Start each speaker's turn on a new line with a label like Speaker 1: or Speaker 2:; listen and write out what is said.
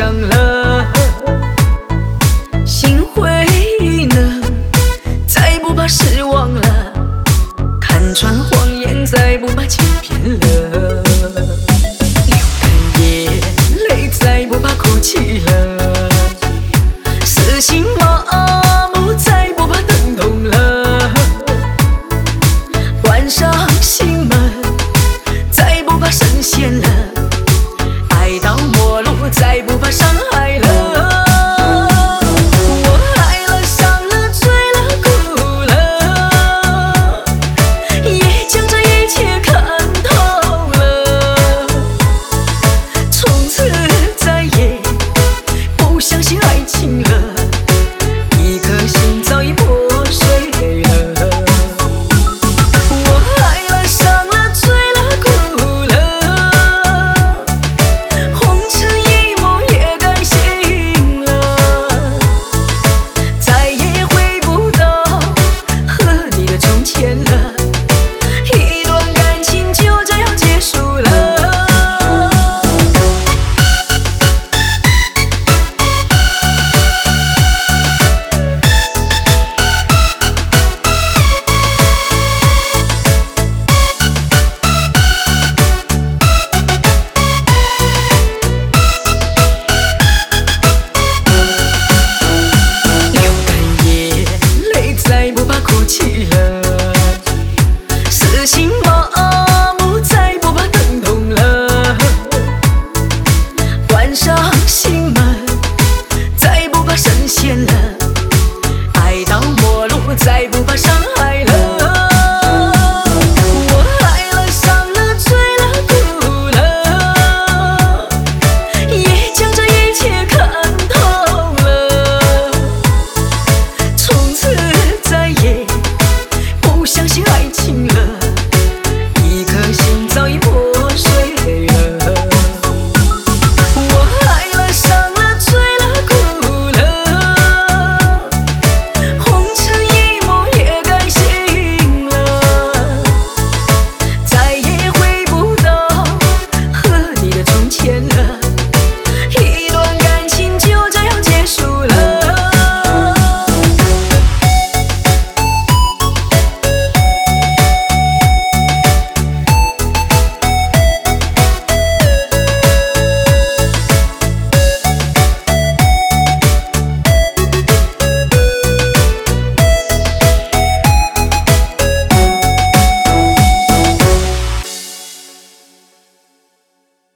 Speaker 1: 上了，心灰意冷，再不怕失望了，看穿谎言，再不怕欺骗了，流干眼泪，再不怕哭泣了，死心麻木，再不怕等痛了，关上心门，再不怕深陷了，爱到末路，再不怕伤害了。我爱了，伤了，醉了，哭了，也将这一切看透了，从此再也不相信爱情了，一颗心早已破碎了。我爱了，伤了，醉了，哭了，红尘一幕也该醒了，再也回不到和你的从前了，一段感情就这样结束了。流干眼泪，再不怕哭泣了，死心麻木，再不怕疼痛了，关上